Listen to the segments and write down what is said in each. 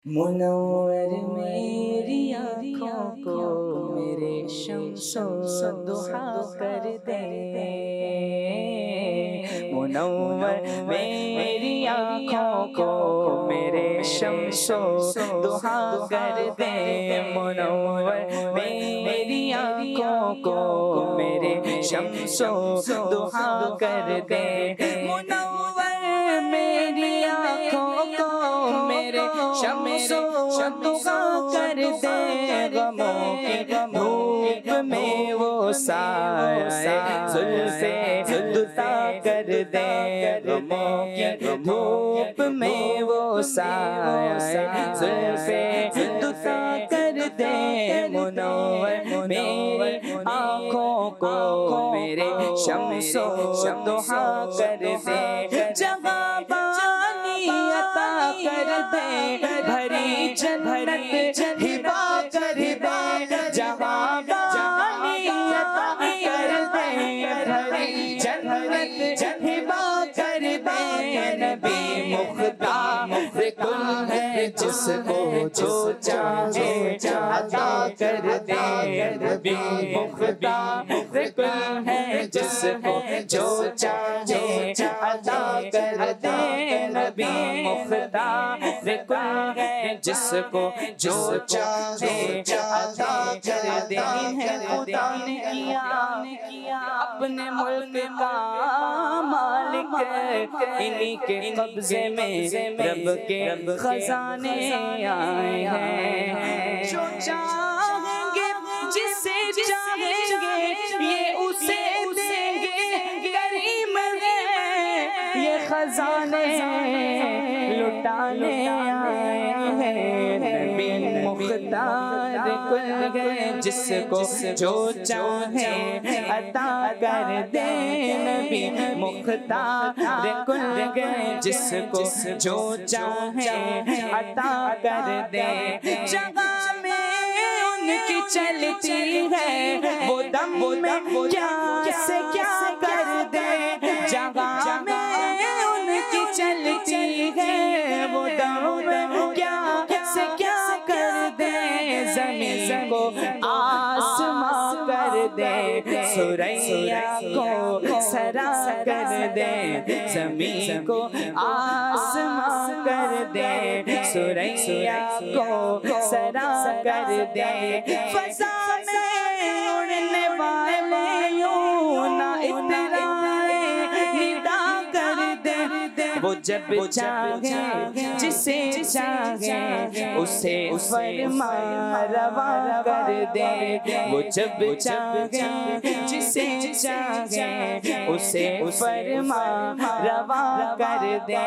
मुनव्वर मेरी आँखों को मेरे शम्सो दुहा कर दे। मुनव्वर मेरी आँखों को मेरे शम्सो दुहा कर दे। मुनव्वर मेरी आँखों को मेरे शम्सो दुहा कर दे। मुनव्वर मेरी आँखों को मेरे शम्सो दुहा कर दे। गमों की धूप में वो साया जुल्फ़े दुता कर दे। गमों की धूप में वो साया जुल्फ़े दुता कर दे। मुनव्वर मेरी आँखों को मेरे शम्सो दुहा कर दे। जहाँ बानी अता कर दे, भरी जन्नत हिबा कर दे। जहाँ बानी अता कर दे, भरी जन्नत हिबा कर दे। नबी मुख्तार कुल है जिसको जो चाहे अता कर दे। नबी मुख्तार कुल है जिसको जो चाहे अता कर दे। नबी मुख्तार कुल है जिसको जो चाहे अता कर दे। खुदा ने किया अपने मुल्क का मालिक, इन्हीं के कब्जे में रब के खजाने आए हैं। जो चाहेंगे जिसे चाहेंगे ये उसे देंगे। करीम है ये खजाने लुटाने आए हैं। नबी मुख्तार कुल है जिसको जो चाहे अता कर दे। नबी मुख्तार कुल है जिसको जो चाहे अता कर दे। जगह में उनकी चलती है वो दम में क्या से क्या कर दे। जगह में उनकी चलती है वो दम में क्या से क्या कर दे। ज़मीन को आसमां कर दे, सुरैया को सरा कर दे। ज़मीन को आसमां कर दे, सुरैया को सरा कर दे। फ़ज़ा में उड़ने वाले यूं ना इतराए निदा कर दे। वो जब चाहे जिसे चाहे उसे फरमा रवा कर दे। वो जब चाहे जिसे चाहे उसे फरमा रवा कर दे।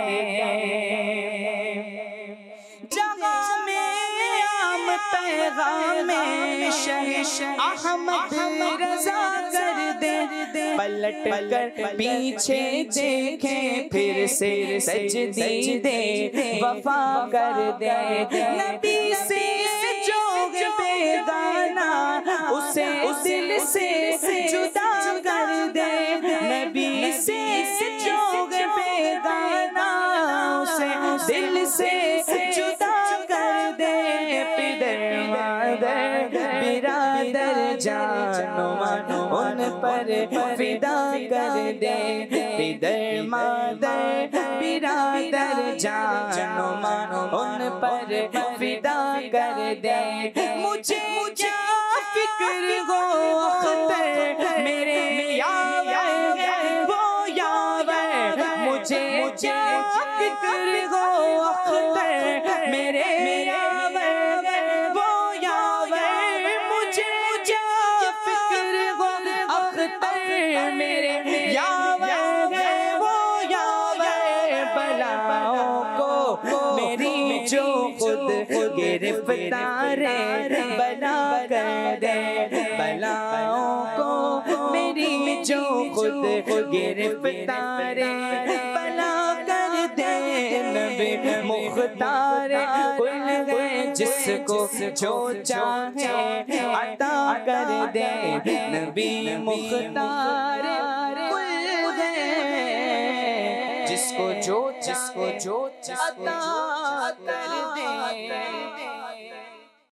जहाँ में आम पैगाम में शह अहमद रज़ा कर दे। पलट कर पीछे देखे फिर से सजदी दे वफा कर दे। नबी से जो बेगाना उसे दिल से जुदा कर दे। नबी से जो बेगाना उसे दिल से जुदा कर दे। पिदर मादर बिरादर जानो मानो उन पर फिदा कर दे। पिदर मादर बिरादर जानो मानो उन पर फिदा कर दे। मुझे क्या फिक्र हो अख्तर मेरे यावर वो यावर। मुझे क्या फिक्र हो अख्तर मेरे यावर वो यावर। मुझे क्या फिक्र हो अख्तर मेरे यावर वो यावर। बलाओं को मेरी जो खुद गिरफ्तार बना कर दे। बलाओं को मेरी जो खुद गिरफ्तार बना कर दे। नबी मुख्तार कुल है जिसको जो चाहे अता कर दे। नबी मुख्तार कुल है जिसको जो अता कर दे।